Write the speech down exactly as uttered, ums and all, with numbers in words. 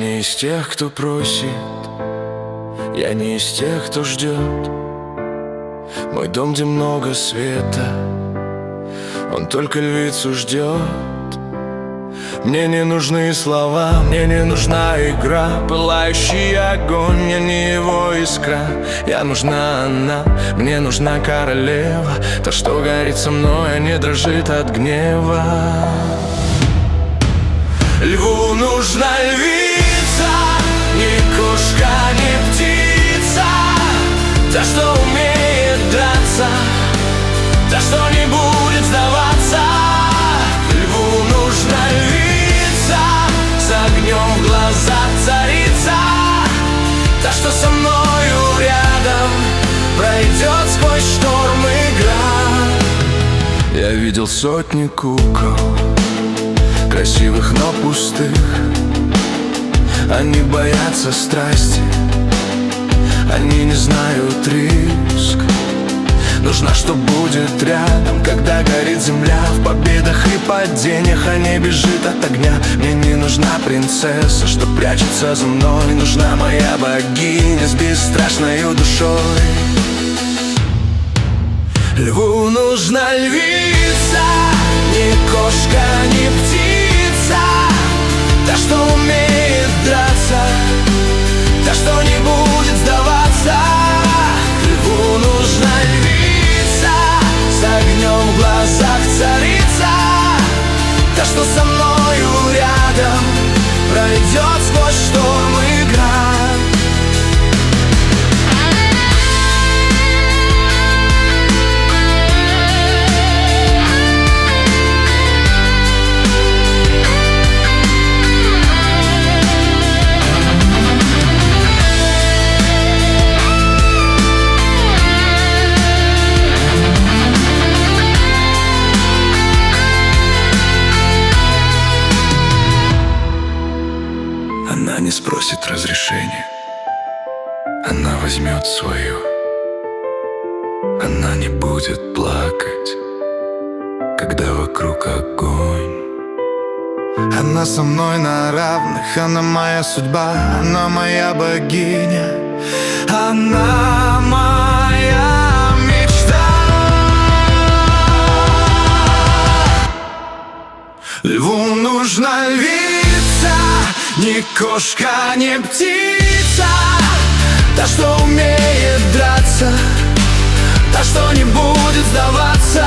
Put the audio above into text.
не из тех, кто просит, я не из тех, кто ждет. Мой дом, где много света, он только львицу ждет. Мне не нужны слова, мне не нужна игра, пылающий огонь, мне не его искра. Я нужна она, мне нужна королева, та, что горит со мной, а не дрожит от гнева. Льву нужна львица, ни кошка, ни птица, та, что умеет драться, та, что не будет сдаваться. Льву нужна львица, с огнем в глазах царица, та, что со мною рядом пройдет сквозь шторм и град. Я видел сотни кукол, красивых, но пустых. Они боятся страсти, они не знают риск. Нужна, что будет рядом, когда горит земля, в победах и падениях, а не бежит от огня. Мне не нужна принцесса, что прячется за мной, нужна моя богиня с бесстрашною душой. Льву нужна львица, ни кошка, ни птица, та, что умеет драться, та, что не будет сдаваться. Льву нужна львица, с огнем в глазах царица, та, что со мною рядом пройдет сквозь шторм и град. Она не спросит разрешения, она возьмет свое. Она не будет плакать, когда вокруг огонь. Она со мной на равных, она моя судьба, она моя богиня, она моя мечта. Льву нужна львица, ни кошка, ни птица, та, что умеет драться, та, что не будет сдаваться.